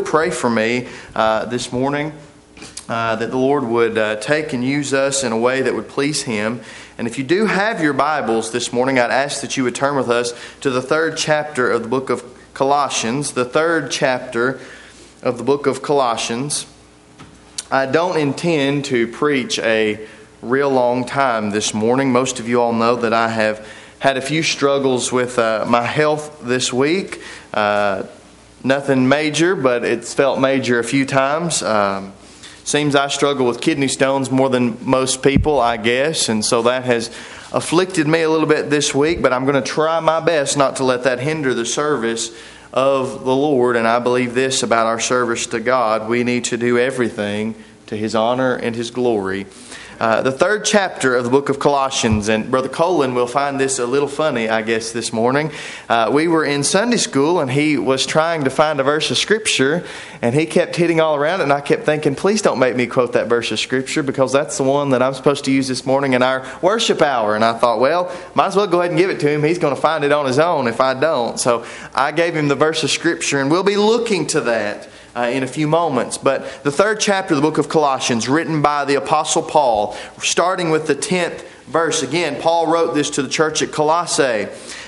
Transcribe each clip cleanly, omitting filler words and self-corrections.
pray for me this morning that the Lord would take and use us in a way that would please Him. And if you do have your Bibles this morning, I'd ask that you would turn with us to the 3rd chapter of the book of Colossians. The 3rd chapter of the book of Colossians. I don't intend to preach a real long time this morning. Most of you all know that I have had a few struggles with my health this week. Nothing major, but it's felt major a few times. Seems I struggle with kidney stones more than most people, I guess, and so that has afflicted me a little bit this week, but I'm going to try my best not to let that hinder the service of the Lord. And I believe this about our service to God: we need to do everything to His honor and His glory. The 3rd chapter of the book of Colossians, and Brother Colin will find this a little funny, I guess, this morning. We were in Sunday school, and he was trying to find a verse of Scripture, and he kept hitting all around it, and I kept thinking, please don't make me quote that verse of Scripture, because that's the one that I'm supposed to use this morning in our worship hour. And I thought, well, might as well go ahead and give it to him. He's going to find it on his own if I don't. So I gave him the verse of Scripture, and we'll be looking to that in a few moments. But the 3rd chapter of the book of Colossians, written by the Apostle Paul, starting with the 10th verse. Again, Paul wrote this to the church at Colossae.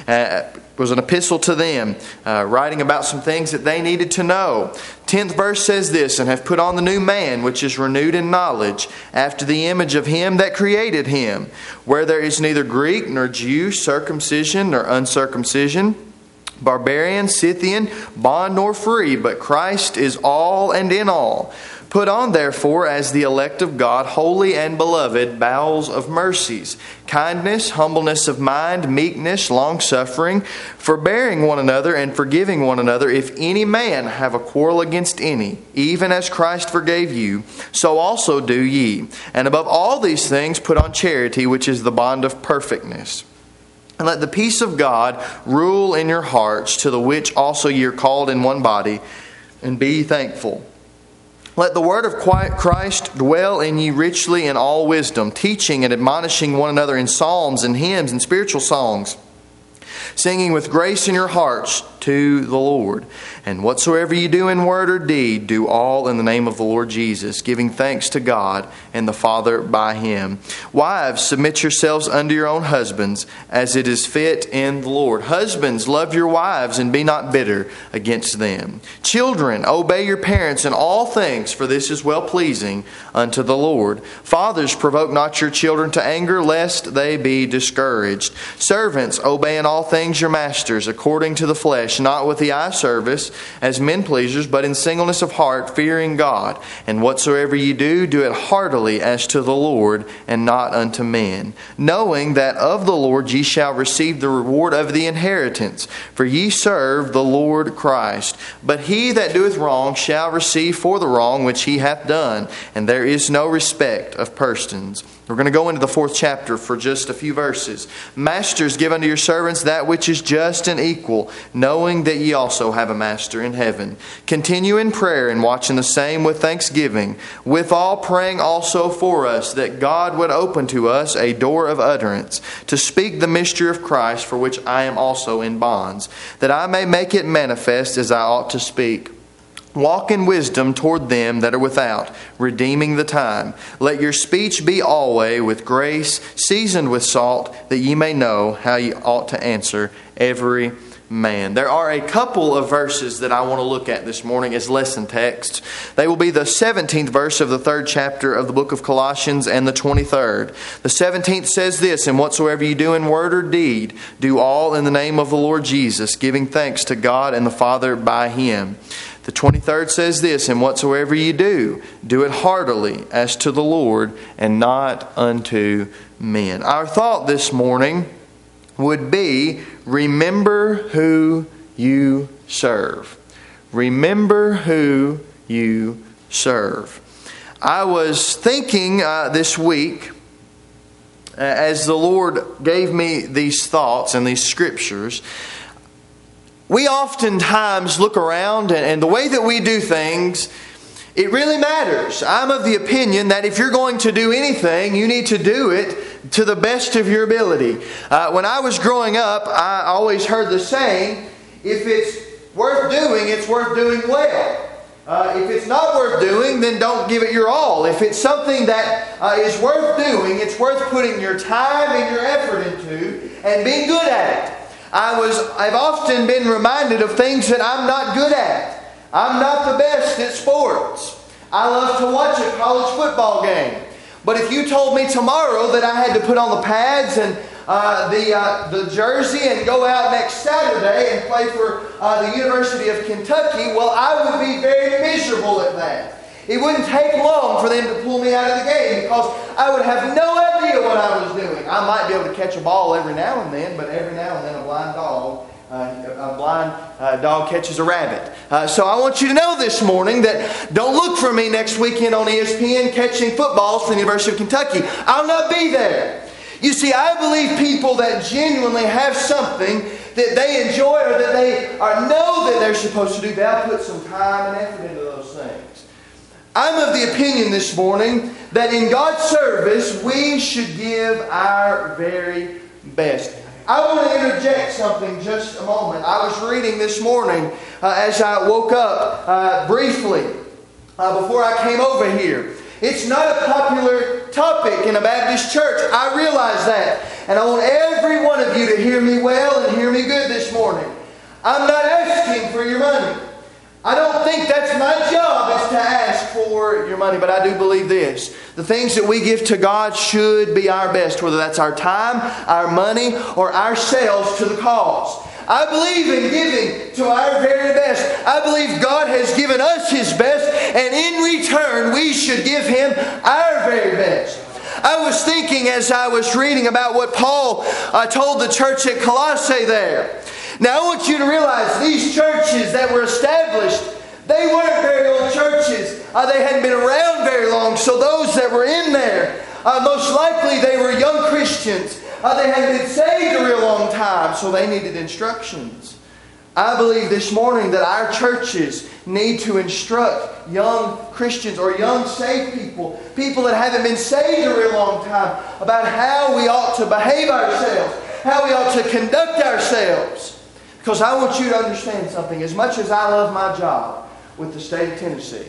It was an epistle to them, writing about some things that they needed to know. 10th verse says this: "And have put on the new man, which is renewed in knowledge, after the image of Him that created him, where there is neither Greek nor Jew, circumcision nor uncircumcision, barbarian, Scythian, bond nor free, but Christ is all and in all. Put on, therefore, as the elect of God, holy and beloved, bowels of mercies, kindness, humbleness of mind, meekness, long-suffering, forbearing one another and forgiving one another, if any man have a quarrel against any, even as Christ forgave you, so also do ye. And above all these things put on charity, which is the bond of perfectness. And let the peace of God rule in your hearts, to the which also ye are called in one body, and be ye thankful. Let the word of Christ dwell in ye richly in all wisdom, teaching and admonishing one another in psalms and hymns and spiritual songs, singing with grace in your hearts to the Lord. And whatsoever you do in word or deed, do all in the name of the Lord Jesus, giving thanks to God and the Father by Him. Wives, submit yourselves unto your own husbands, as it is fit in the Lord. Husbands, love your wives, and be not bitter against them. Children, obey your parents in all things, for this is well-pleasing unto the Lord. Fathers, provoke not your children to anger, lest they be discouraged. Servants, obey in all things your masters, according to the flesh, not with the eye service as men pleasers, but in singleness of heart, fearing God. And whatsoever ye do, do it heartily as to the Lord, and not unto men, knowing that of the Lord ye shall receive the reward of the inheritance. For ye serve the Lord Christ. But he that doeth wrong shall receive for the wrong which he hath done, and there is no respect of persons." We're going to go into the 4th chapter for just a few verses. "Masters, give unto your servants that which is just and equal, knowing that ye also have a master in heaven. Continue in prayer, and watching the same with thanksgiving. Withal praying also for us, that God would open to us a door of utterance, to speak the mystery of Christ, for which I am also in bonds, that I may make it manifest as I ought to speak. Walk in wisdom toward them that are without, redeeming the time. Let your speech be always with grace, seasoned with salt, that ye may know how ye ought to answer every man." There are a couple of verses that I want to look at this morning as lesson texts. They will be the 17th verse of the 3rd chapter of the book of Colossians and the 23rd. The 17th says this: "And whatsoever you do in word or deed, do all in the name of the Lord Jesus, giving thanks to God and the Father by Him." The 23rd says this: "And whatsoever ye do, do it heartily as to the Lord, and not unto men." Our thought this morning would be, remember who you serve. Remember who you serve. I was thinking this week, as the Lord gave me these thoughts and these scriptures, we oftentimes look around, and the way that we do things, it really matters. I'm of the opinion that if you're going to do anything, you need to do it to the best of your ability. When I was growing up, I always heard the saying, if it's worth doing, it's worth doing well. doing, then don't give it your all. If it's something that is worth doing, it's worth putting your time and your effort into and being good at it. I've often been reminded of things that I'm not good at. I'm not the best at sports. I love to watch a college football game. But if you told me tomorrow that I had to put on the pads and the jersey and go out next Saturday and play for the University of Kentucky, well, I would be very miserable at that. It wouldn't take long for them to pull me out of the game because I would have no idea what I was doing. I might be able to catch a ball every now and then, but every now and then a blind dog catches a rabbit. So I want you to know this morning that don't look for me next weekend on ESPN catching footballs for the University of Kentucky. I'll not be there. You see, I believe people that genuinely have something that they enjoy or that they know that they're supposed to do, they'll put some time and effort into those things. I'm of the opinion this morning that in God's service we should give our very best. I want to interject something just a moment. I was reading this morning as I woke up briefly before I came over here. It's not a popular topic in a Baptist church. I realize that. And I want every one of you to hear me well and hear me good this morning. I'm not asking for your money. I don't think that's my job is to ask for your money, but I do believe this. The things that we give to God should be our best, whether that's our time, our money, or ourselves to the cause. I believe in giving to our very best. I believe God has given us His best, and in return we should give Him our very best. I was thinking as I was reading about what Paul told the church at Colossae there. Now I want you to realize these churches that were established, they weren't very old churches. They hadn't been around very long. So those that were in there, most likely they were young Christians. They hadn't been saved a real long time, so they needed instructions. I believe this morning that our churches need to instruct young Christians or young saved people, people that haven't been saved a real long time, about how we ought to behave ourselves, how we ought to conduct ourselves. Because I want you to understand something. As much as I love my job with the state of Tennessee,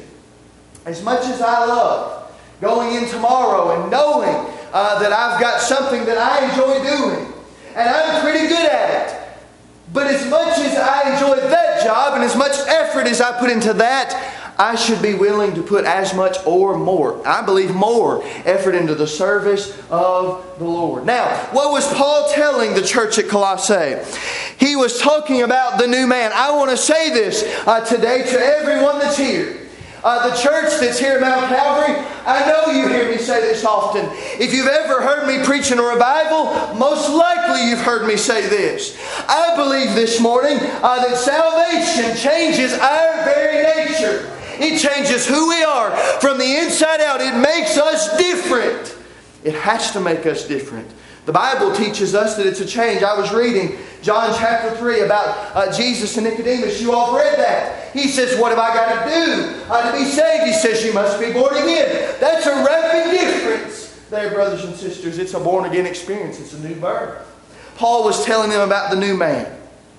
as much as I love going in tomorrow and knowing that I've got something that I enjoy doing, and I'm pretty good at it, but as much as I enjoy that job and as much effort as I put into that, I should be willing to put as much or more, I believe more, effort into the service of the Lord. Now, what was Paul telling the church at Colossae? He was talking about the new man. I want to say this today to everyone that's here. The church that's here at Mount Calvary, I know you hear me say this often. If you've ever heard me preach in a revival, most likely you've heard me say this. I believe this morning that salvation changes our very nature. It changes who we are from the inside out. It makes us different. It has to make us different. The Bible teaches us that it's a change. I was reading John chapter 3 about Jesus and Nicodemus. You all read that. He says, what have I got to do to be saved? He says, you must be born again. That's a rapid difference there, brothers and sisters. It's a born again experience. It's a new birth. Paul was telling them about the new man.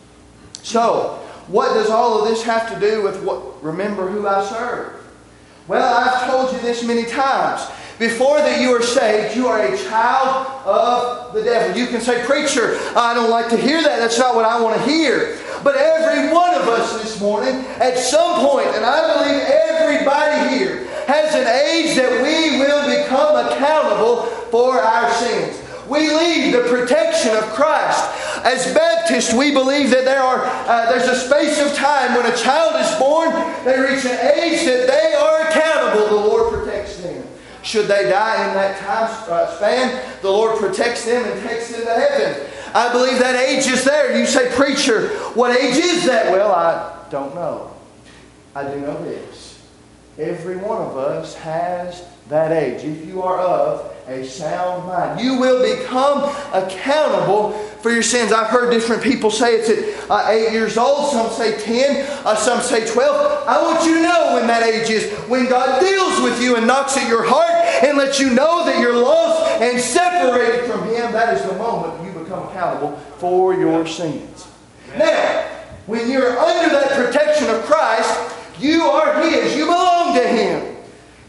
So, what does all of this have to do with remember who I serve? Well, I've told you this many times. Before that you are saved, you are a child of the devil. You can say, preacher, I don't like to hear that. That's not what I want to hear. But every one of us this morning, at some point, and I believe everybody here, has an age that we will become accountable for our sins. We leave the protection of Christ. As Baptists, we believe that there's a space of time when a child is born, they reach an age that they are accountable. The Lord protects them. Should they die in that time span, the Lord protects them and takes them to heaven. I believe that age is there. You say, preacher, what age is that? Well, I don't know. I do know this. Every one of us has that age. If you are of a sound mind, you will become accountable for your sins. I've heard different people say it's at 8 years old. Some say 10. Some say 12. I want you to know when that age is. When God deals with you and knocks at your heart and lets you know that you're lost and separated from Him, that is the moment you become accountable for your sins. Now, when you're under that protection of Christ, you are His. You belong to Him.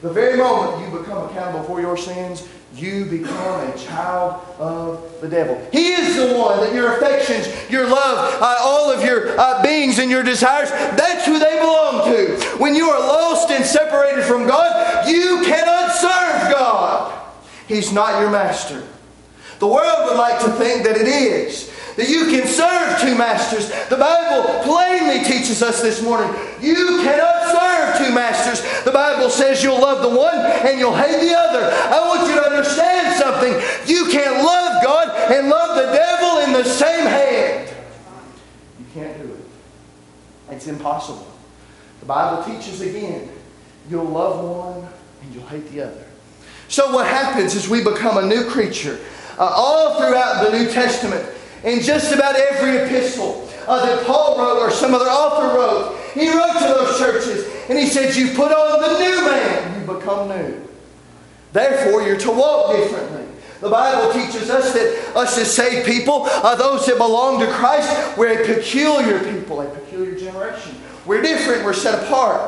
The very moment you become accountable for your sins, you become a child of the devil. He is the one that your affections, your love, all of your beings and your desires, that's who they belong to. When you are lost and separated from God, you cannot serve God. He's not your master. The world would like to think that it is. That you can serve two masters. The Bible plainly teaches us this morning, you cannot serve two masters. The Bible says you'll love the one and you'll hate the other. I want you to understand something. You can't love God and love the devil in the same hand. You can't do it. It's impossible. The Bible teaches again, you'll love one and you'll hate the other. So what happens is we become a new creature. All throughout the New Testament, in just about every epistle that Paul wrote or some other author wrote, he wrote to those churches and he said, you put on the new man, you become new. Therefore, you're to walk differently. The Bible teaches us that us as saved people, those that belong to Christ, we're a peculiar people, a peculiar generation. We're different, we're set apart.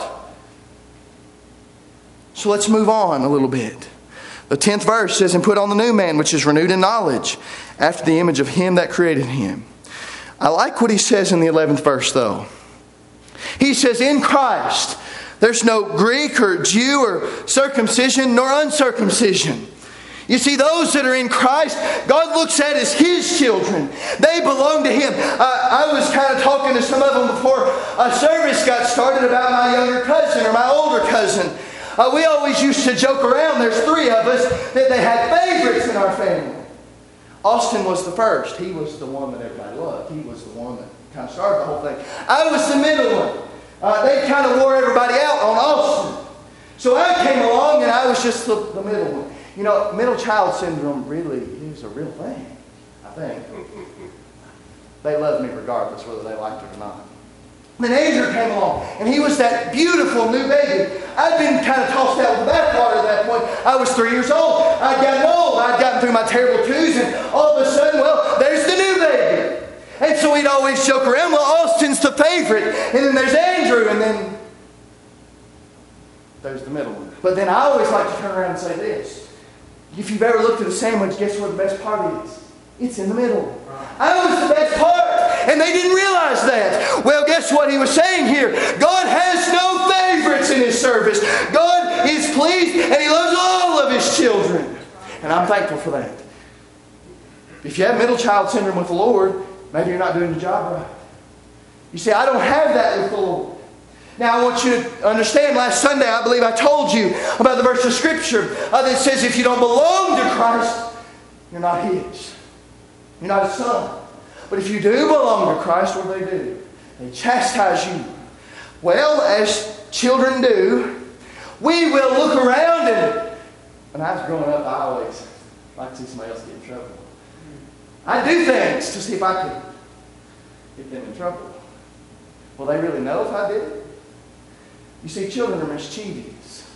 So let's move on a little bit. The 10th verse says, and put on the new man, which is renewed in knowledge, after the image of Him that created him. I like what he says in the 11th verse, though. He says, in Christ, there's no Greek or Jew or circumcision nor uncircumcision. You see, those that are in Christ, God looks at as His children. They belong to Him. I was kind of talking to some of them before a service got started about my younger cousin or my older cousin. We always used to joke around, there's three of us, that they had favorites in our family. Austin was the first. He was the one that everybody loved. He was the one that kind of started the whole thing. I was the middle one. They kind of wore everybody out on Austin. So I came along and I was just the middle one. You know, middle child syndrome really is a real thing, I think. They loved me regardless whether they liked it or not. Then Andrew came along, and he was that beautiful new baby. I'd been kind of tossed out with the bathwater at that point. I was 3 years old. I'd gotten old. I'd gotten through my terrible twos, and all of a sudden, well, there's the new baby. And so we'd always joke around, well, Austin's the favorite. And then there's Andrew, and then there's the middle one. But then I always like to turn around and say this. If you've ever looked at a sandwich, guess where the best part is? It's in the middle. I was the best part. And they didn't realize that. Well, guess what he was saying here? God has no favorites in His service. God is pleased and He loves all of His children. And I'm thankful for that. If you have middle child syndrome with the Lord, maybe you're not doing your job right. You see, I don't have that with the Lord. Now, I want you to understand, last Sunday, I believe I told you about the verse of Scripture that says if you don't belong to Christ, you're not His. You're not His son. But if you do belong to Christ, what do? They chastise you. Well, as children do, we will look around and when I was growing up, I always liked to see somebody else get in trouble. I'd do things to see if I could get them in trouble. Will they really know if I did it? You see, children are mischievous.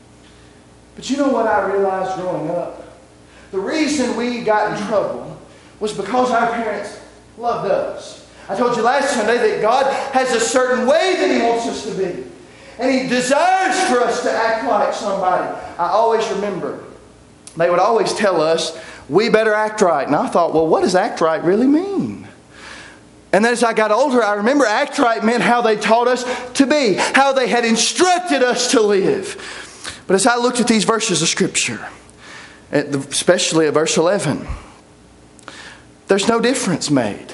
But you know what I realized growing up? The reason we got in trouble was because our parents loved us. I told you last Sunday that God has a certain way that He wants us to be. And He desires for us to act like somebody. I always remember, they would always tell us, we better act right. And I thought, well, what does act right really mean? And then as I got older, I remember act right meant how they taught us to be, how they had instructed us to live. But as I looked at these verses of Scripture, especially at verse 11, there's no difference made.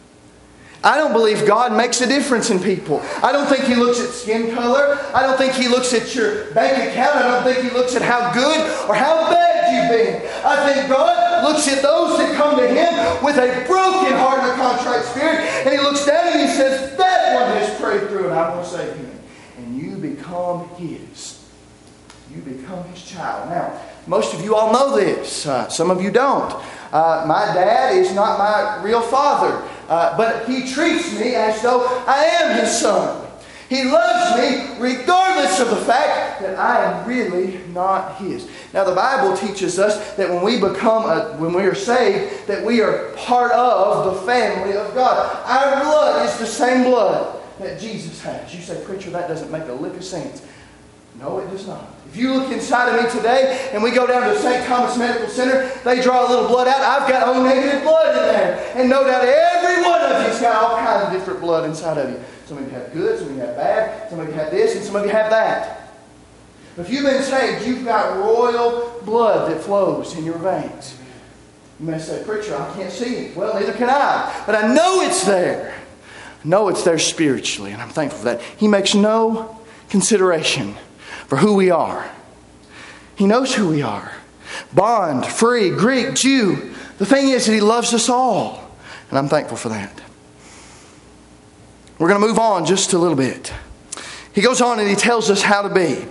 I don't believe God makes a difference in people. I don't think He looks at skin color. I don't think He looks at your bank account. I don't think He looks at how good or how bad you've been. I think God looks at those that come to Him with a broken heart and a contrite spirit. And He looks down and He says, that one has prayed through and I want to save him. And you become His. You become His child. Now, most of you all know this. Some of you don't. My dad is not my real father. But he treats me as though I am his son. He loves me regardless of the fact that I am really not his. Now the Bible teaches us that when we are saved, that we are part of the family of God. Our blood is the same blood that Jesus has. You say, preacher, that doesn't make a lick of sense. No, it does not. If you look inside of me today and we go down to St. Thomas Medical Center, they draw a little blood out. I've got O negative blood in there. And no doubt every one of you's got all kinds of different blood inside of you. Some of you have good, some of you have bad, some of you have this, and some of you have that. But if you've been saved, you've got royal blood that flows in your veins. You may say, "Preacher, I can't see it." Well, neither can I. But I know it's there. I know it's there spiritually, and I'm thankful for that. He makes no consideration for who we are. He knows who we are. Bond, free, Greek, Jew. The thing is that He loves us all. And I'm thankful for that. We're going to move on just a little bit. He goes on and he tells us how to be.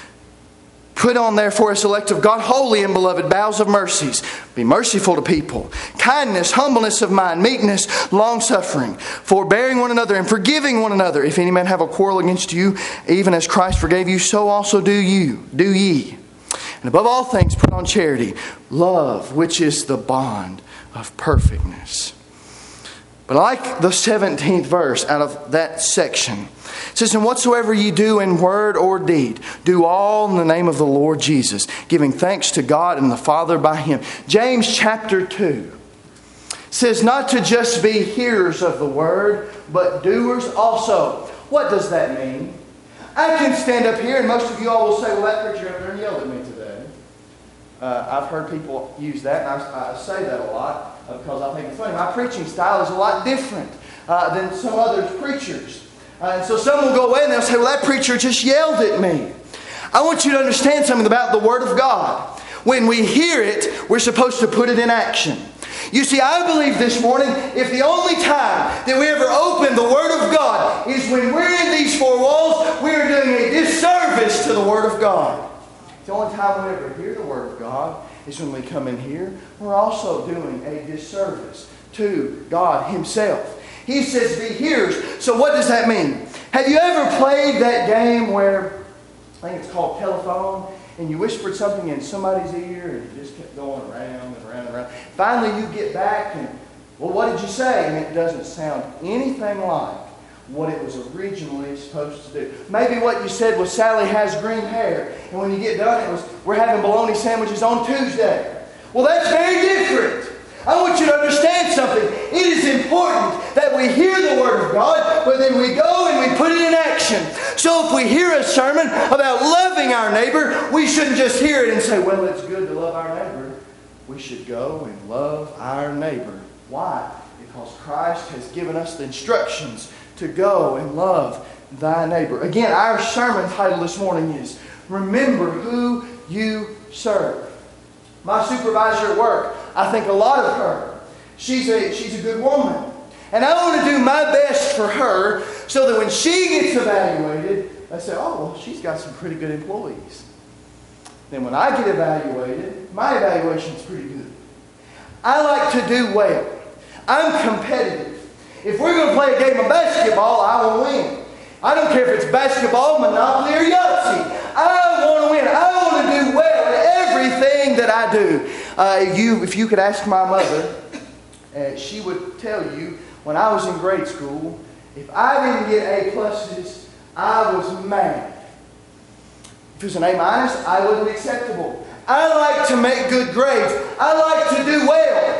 Put on therefore as elect of God, holy and beloved, bowels of mercies. Be merciful to people. Kindness, humbleness of mind, meekness, long-suffering, forbearing one another and forgiving one another. If any man have a quarrel against you, even as Christ forgave you, so also do ye. And above all things, put on charity, love, which is the bond of perfectness. But I like the 17th verse out of that section. It says, "And whatsoever ye do in word or deed, do all in the name of the Lord Jesus, giving thanks to God and the Father by Him." James chapter 2 says not to just be hearers of the word, but doers also. What does that mean? I can stand up here and most of you all will say, "Well, that preacher up there yelled at me today." I've heard people use that, and I say that a lot because I think it's funny. My preaching style is a lot different than some other preachers. And so some will go away and they'll say, "Well, that preacher just yelled at me." I want you to understand something about the Word of God. When we hear it, we're supposed to put it in action. You see, I believe this morning, if the only time that we ever open the Word of God is when we're in these four walls, we are doing a disservice to the Word of God. The only time we ever hear the Word of God is when we come in here. We're also doing a disservice to God Himself. He says, "Be hearers." So what does that mean? Have you ever played that game where, I think it's called telephone, and you whispered something in somebody's ear and it just kept going around and around and around. Finally you get back and, "Well, what did you say?" And it doesn't sound anything like what it was originally supposed to do. Maybe what you said was, "Sally has green hair." And when you get done, it was, "We're having bologna sandwiches on Tuesday." Well, that's very different. I want you to understand something. It is important that we hear the Word of God, but then we go and we put it in action. So if we hear a sermon about loving our neighbor, we shouldn't just hear it and say, "Well, it's good to love our neighbor." We should go and love our neighbor. Why? Because Christ has given us the instructions to go and love thy neighbor. Again, our sermon title this morning is, "Remember who you serve." My supervisor at work, I think a lot of her. She's a good woman. And I want to do my best for her so that when she gets evaluated, I say, "Oh, well, she's got some pretty good employees." Then when I get evaluated, my evaluation's pretty good. I like to do well. I'm competitive. If we're going to play a game of basketball, I want to win. I don't care if it's basketball, Monopoly, or Yahtzee. I want to win. I want to do well in everything that I do. If you could ask my mother, she would tell you, when I was in grade school, if I didn't get A pluses, I was mad. If it was an A minus, I wasn't acceptable. I like to make good grades. I like to do well.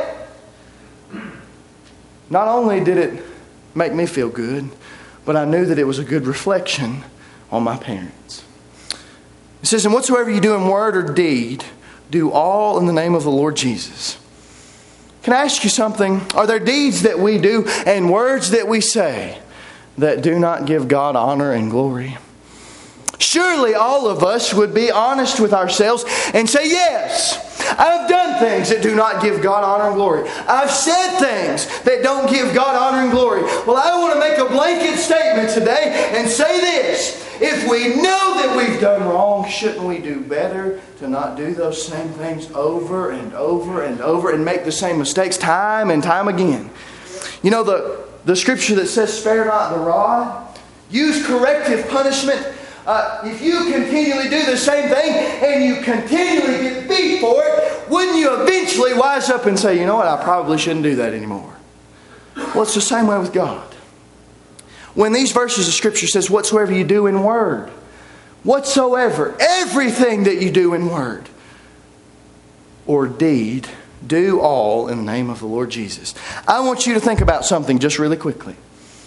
Not only did it make me feel good, but I knew that it was a good reflection on my parents. It says, "And whatsoever you do in word or deed, do all in the name of the Lord Jesus." Can I ask you something? Are there deeds that we do and words that we say that do not give God honor and glory? Surely all of us would be honest with ourselves and say, "Yes, I've done things that do not give God honor and glory. I've said things that don't give God honor and glory." Well, I want to make a blanket statement today and say this. If we know that we've done wrong, shouldn't we do better to not do those same things over and over and over and make the same mistakes time and time again? You know the scripture that says, "Spare not the rod." Use corrective punishment. If you continually do the same thing and you continually get beat for it, wouldn't you eventually wise up and say, "You know what, I probably shouldn't do that anymore"? Well, it's the same way with God. When these verses of Scripture says, "Whatsoever you do in word," whatsoever, everything that you do in word or deed, do all in the name of the Lord Jesus. I want you to think about something just really quickly.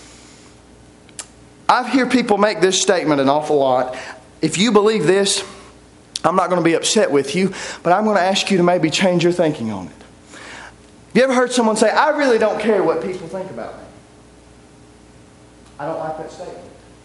I hear people make this statement an awful lot. If you believe this, I'm not going to be upset with you, but I'm going to ask you to maybe change your thinking on it. Have you ever heard someone say, I really don't care what people think about me? I don't like that statement.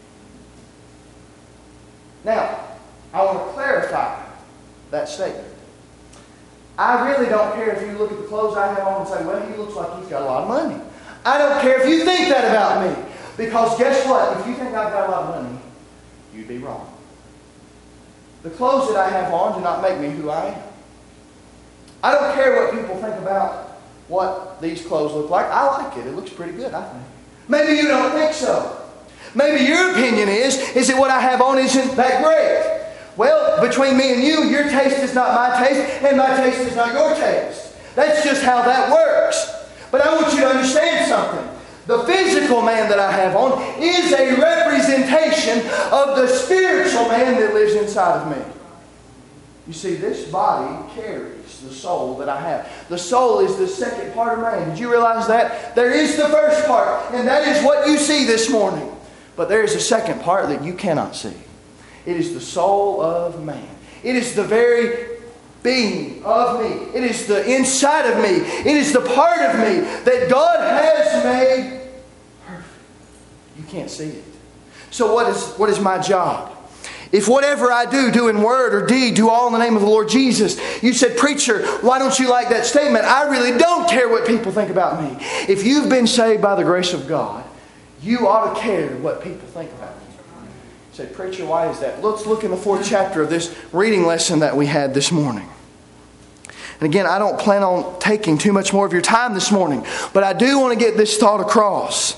Now, I want to clarify that statement. I really don't care if you look at the clothes I have on and say, well, he looks like he's got a lot of money. I don't care if you think that about me. Because guess what? If you think I've got a lot of money, you'd be wrong. The clothes that I have on do not make me who I am. I don't care what people think about what these clothes look like. I like it. It looks pretty good, I think. Maybe you don't think so. Maybe your opinion is that what I have on isn't that great. Well, between me and you, your taste is not my taste, and my taste is not your taste. That's just how that works. But I want you to understand something. The physical man that I have on is a representation of the spiritual man that lives inside of me. You see, this body carries the soul that I have. The soul is the second part of man. Did you realize that? There is the first part, and that is what you see this morning. But there is a second part that you cannot see. It is the soul of man. It is the very being of me. It is the inside of me. It is the part of me that God has made perfect. You can't see it. So what is my job? If whatever I do in word or deed, do all in the name of the Lord Jesus. You said, preacher, why don't you like that statement? I really don't care what people think about me. If you've been saved by the grace of God, you ought to care what people think about you. You say, preacher, why is that? Let's look in the 4th chapter of this reading lesson that we had this morning. And again, I don't plan on taking too much more of your time this morning, but I do want to get this thought across.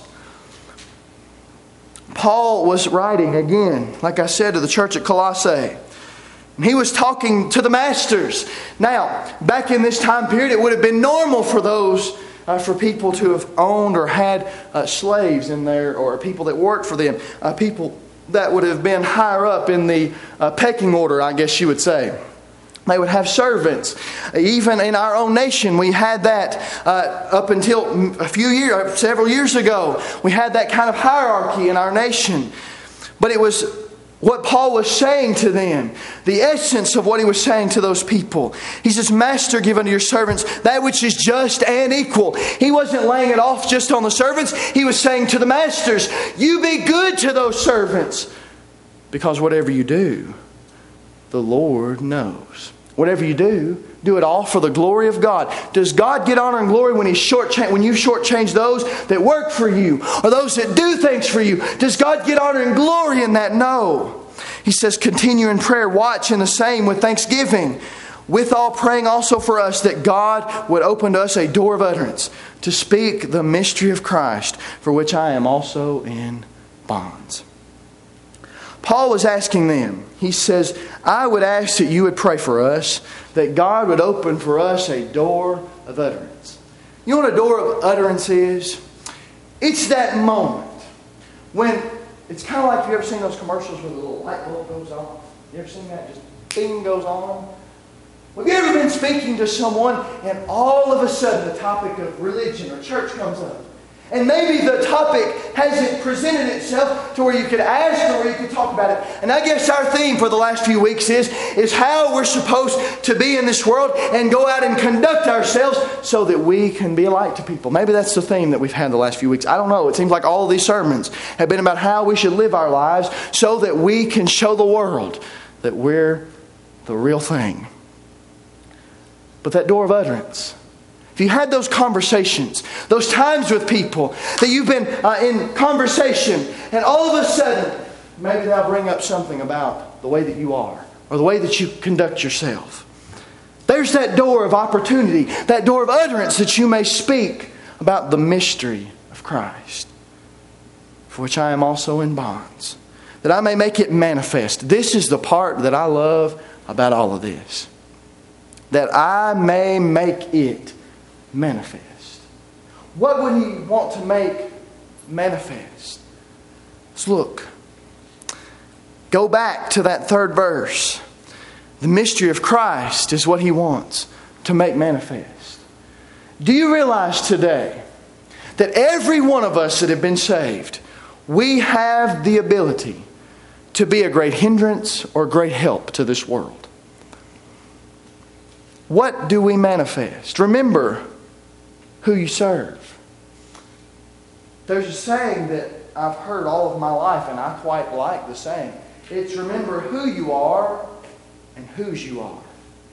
Paul was writing again, like I said, to the church at Colossae. And he was talking to the masters. Now, back in this time period, it would have been normal for for people to have owned or had slaves in there, or people that worked for them, people that would have been higher up in the pecking order, I guess you would say. They would have servants. Even in our own nation, we had that up until several years ago. We had that kind of hierarchy in our nation. But it was what Paul was saying to them, the essence of what he was saying to those people. He says, Master, give unto your servants that which is just and equal. He wasn't laying it off just on the servants. He was saying to the masters, you be good to those servants. Because whatever you do, the Lord knows. Whatever you do it all for the glory of God. Does God get honor and glory when you shortchange those that work for you or those that do things for you? Does God get honor and glory in that? No. He says, continue in prayer, watch in the same with thanksgiving. With all praying also for us that God would open to us a door of utterance to speak the mystery of Christ, for which I am also in bonds. Paul was asking them, he says, I would ask that you would pray for us, that God would open for us a door of utterance. You know what a door of utterance is? It's that moment when, it's kind of like, you ever seen those commercials where the little light bulb goes off? You ever seen that? Just bing goes on. Have you ever been speaking to someone and all of a sudden the topic of religion or church comes up? And maybe the topic hasn't presented itself to where you could ask or where you could talk about it. And I guess our theme for the last few weeks is how we're supposed to be in this world and go out and conduct ourselves so that we can be a light to people. Maybe that's the theme that we've had the last few weeks. I don't know. It seems like all of these sermons have been about how we should live our lives so that we can show the world that we're the real thing. But that door of utterance, if you had those conversations, those times with people that you've been in conversation, and all of a sudden, maybe they'll bring up something about the way that you are, or the way that you conduct yourself. There's that door of opportunity, that door of utterance that you may speak about the mystery of Christ, for which I am also in bonds, that I may make it manifest. This is the part that I love about all of this. That I may make it manifest. What would He want to make manifest? Let's look. Go back to that third verse. The mystery of Christ is what He wants to make manifest. Do you realize today that every one of us that have been saved, we have the ability to be a great hindrance or a great help to this world? What do we manifest? Remember who you serve. There's a saying that I've heard all of my life, and I quite like the saying. It's remember who you are and whose you are.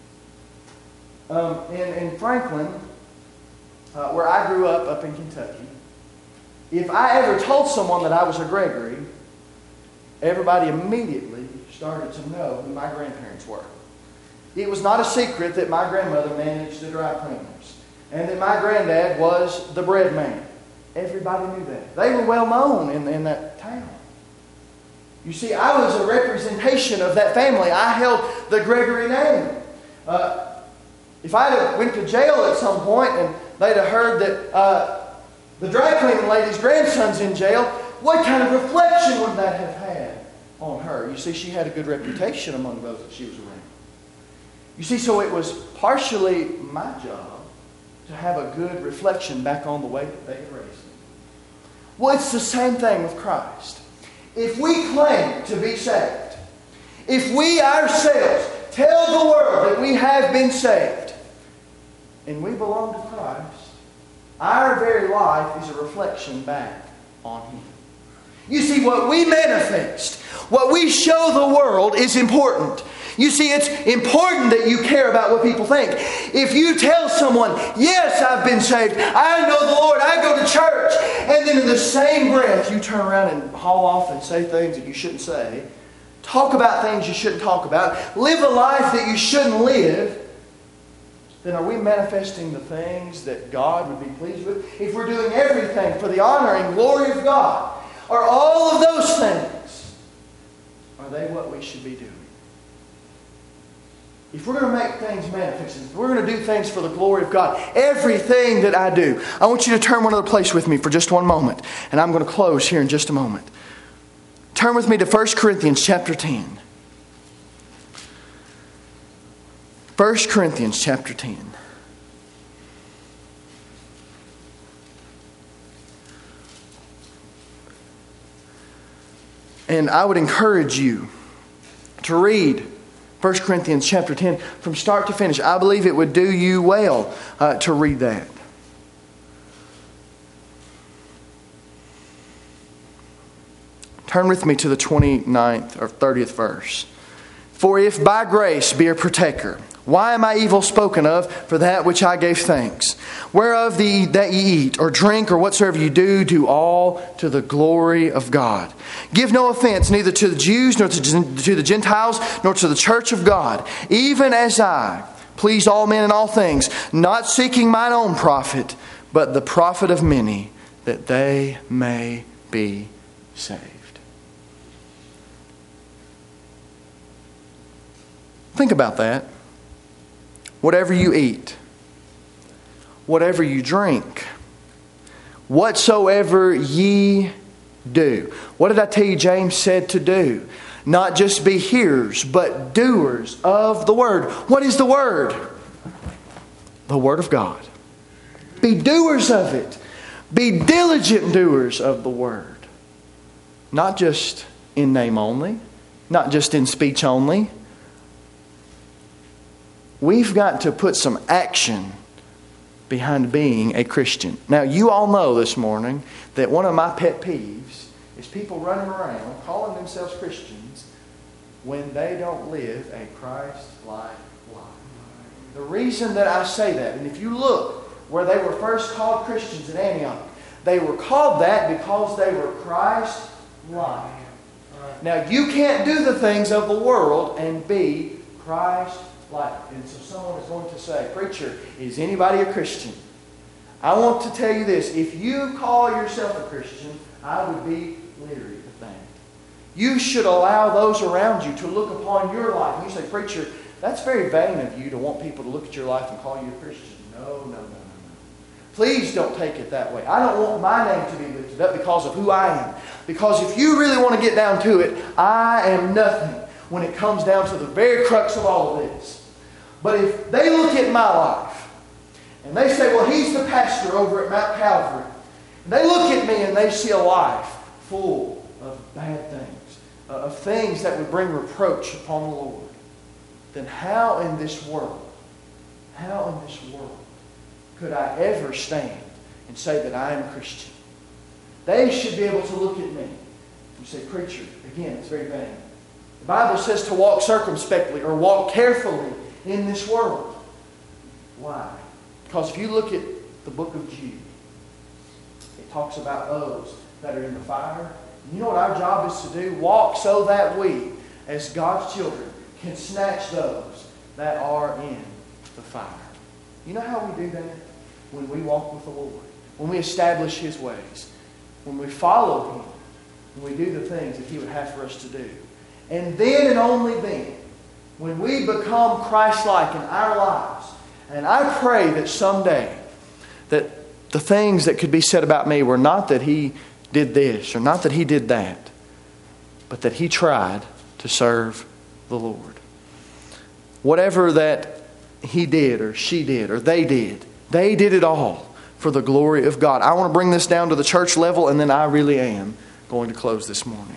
In Franklin, where I grew up in Kentucky, if I ever told someone that I was a Gregory, everybody immediately started to know who my grandparents were. It was not a secret that my grandmother managed the dry cleaners and that my granddad was the bread man. Everybody knew that. They were well known in that town. You see, I was a representation of that family. I held the Gregory name. If I had went to jail at some point and they'd have heard that the dry cleaning lady's grandson's in jail, what kind of reflection would that have had on her? You see, she had a good reputation among those that she was around. You see, so it was partially my job to have a good reflection back on the way that they had raised me. Well, it's the same thing with Christ. If we claim to be saved, if we ourselves tell the world that we have been saved, and we belong to Christ, our very life is a reflection back on Him. You see, what we manifest, what we show the world is important. You see, it's important that you care about what people think. If you tell someone, yes, I've been saved, I know the Lord, I go to church, and then in the same breath you turn around and haul off and say things that you shouldn't say, talk about things you shouldn't talk about, live a life that you shouldn't live, then are we manifesting the things that God would be pleased with? If we're doing everything for the honor and glory of God, are all of those things, are they what we should be doing? If we're going to make things manifest, if we're going to do things for the glory of God, everything that I do, I want you to turn one other place with me for just one moment. And I'm going to close here in just a moment. Turn with me to 1 Corinthians chapter 10. 1 Corinthians chapter 10. And I would encourage you to read 1 Corinthians chapter 10 from start to finish. I believe it would do you well to read that. Turn with me to the 29th or 30th verse. For if by grace be a partaker, why am I evil spoken of for that which I gave thanks? Whereof that ye eat or drink or whatsoever you do, do all to the glory of God. Give no offense neither to the Jews nor to the Gentiles nor to the church of God, even as I please all men in all things, not seeking mine own profit, but the profit of many, that they may be saved. Think about that. Whatever you eat, whatever you drink, whatsoever ye do. What did I tell you James said to do? Not just be hearers, but doers of the word. What is the word? The word of God. Be doers of it. Be diligent doers of the word. Not just in name only, not just in speech only. We've got to put some action behind being a Christian. Now, you all know this morning that one of my pet peeves is people running around calling themselves Christians when they don't live a Christ-like life. The reason that I say that, and if you look where they were first called Christians in Antioch, they were called that because they were Christ-like. Now, you can't do the things of the world and be Christ-like. And so someone is going to say, preacher, is anybody a Christian? I want to tell you this. If you call yourself a Christian, I would be leery of that. You should allow those around you to look upon your life. And you say, preacher, that's very vain of you to want people to look at your life and call you a Christian. No. Please don't take it that way. I don't want my name to be lifted up because of who I am. Because if you really want to get down to it, I am nothing when it comes down to the very crux of all of this. But if they look at my life and they say, well, he's the pastor over at Mount Calvary, and they look at me and they see a life full of bad things, of things that would bring reproach upon the Lord, then how in this world could I ever stand and say that I am a Christian? They should be able to look at me and say, preacher, again, it's very vain. The Bible says to walk circumspectly or walk carefully in this world. Why? Because if you look at the book of Jude, it talks about those that are in the fire. And you know what our job is to do? Walk so that we, as God's children, can snatch those that are in the fire. You know how we do that? When we walk with the Lord. When we establish His ways. When we follow Him. When we do the things that He would have for us to do. And then and only then, when we become Christ-like in our lives, and I pray that someday that the things that could be said about me were not that he did this or not that he did that, but that he tried to serve the Lord. Whatever that he did or she did or they did it all for the glory of God. I want to bring this down to the church level, and then I really am going to close this morning.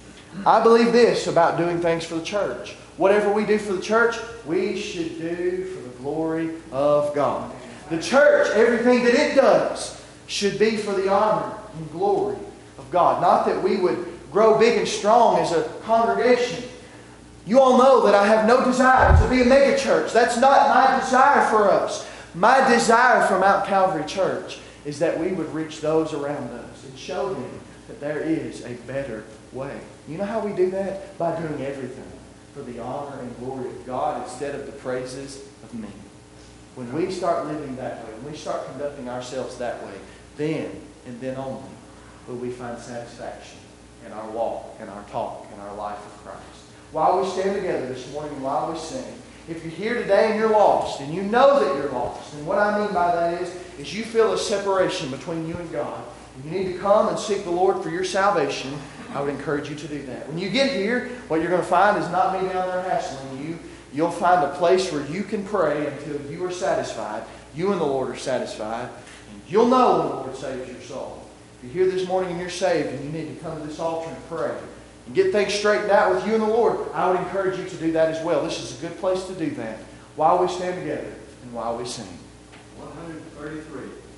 I believe this about doing things for the church. Whatever we do for the church, we should do for the glory of God. The church, everything that it does, should be for the honor and glory of God. Not that we would grow big and strong as a congregation. You all know that I have no desire to be a mega church. That's not my desire for us. My desire for Mount Calvary Church is that we would reach those around us and show them that there is a better way. You know how we do that? By doing everything for the honor and glory of God instead of the praises of men. When we start living that way, when we start conducting ourselves that way, then and then only will we find satisfaction in our walk, in our talk, in our life with Christ. While we stand together this morning and while we sing, if you're here today and you're lost, and you know that you're lost, and what I mean by that is you feel a separation between you and God, and you need to come and seek the Lord for your salvation, I would encourage you to do that. When you get here, what you're going to find is not me down there hassling you. You'll find a place where you can pray until you are satisfied. You and the Lord are satisfied. And you'll know when the Lord saves your soul. If you're here this morning and you're saved and you need to come to this altar and pray and get things straightened out with you and the Lord, I would encourage you to do that as well. This is a good place to do that while we stand together and while we sing. 133.